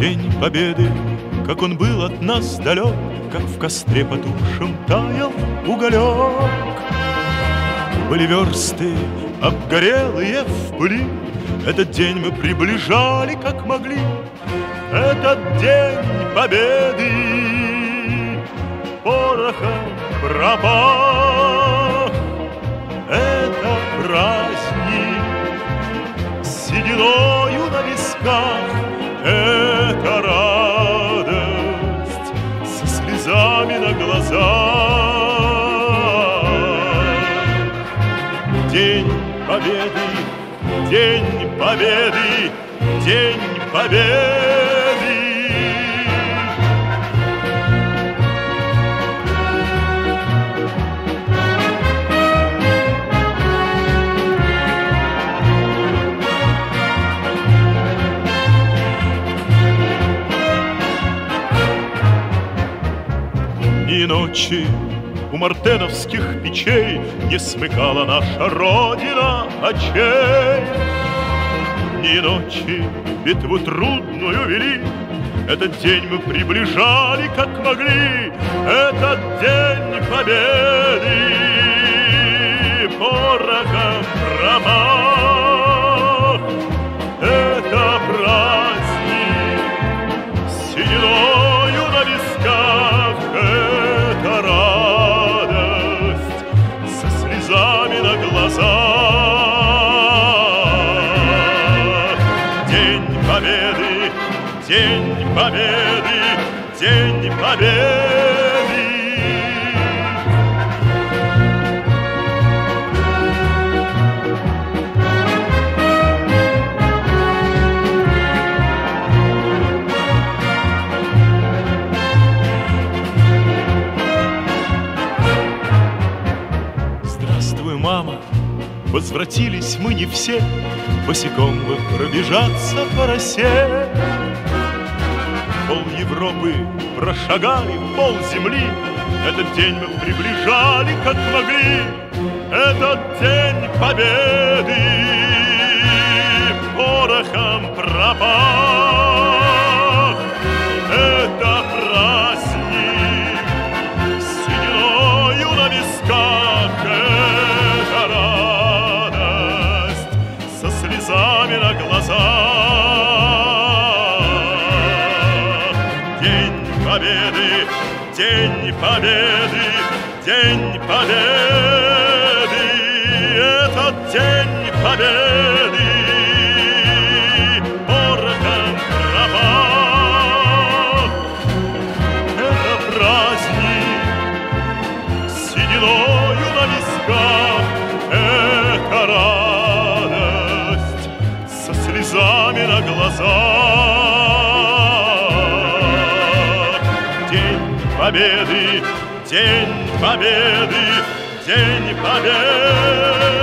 День Победы, как он был от нас далек, как в костре потухшем таял уголек. Были версты, обгорелые в пыли, этот день мы приближали, как могли. Этот день Победы порохом пропах. Это праздник с сединою на висках, это радость со слезами на глазах. День Победы, День Победы, День Победы. Ни ночи у мартеновских печей не смыкала наша Родина очей. Ни ночи битву трудную вели, этот день мы приближали, как могли. Этот день Победы порохом промах. Это праздник с сединою на висках, это радость со слезами на глазах. День Победы, День Победы, День Победы. Здравствуй, мама, возвратились мы не все, босиком бы пробежаться по росе. Пол Европы прошагали, пол земли, этот день мы приближали, как могли. Этот день Победы порохом пропах. Это праздник с сединою на висках, это радость со слезами на глазах. День Победы, День Победы, День Победы. Этот День Победы порохом пропах. Это праздник с сединою на висках, это радость со слезами на глазах. День Победы, День Победы, День Победы.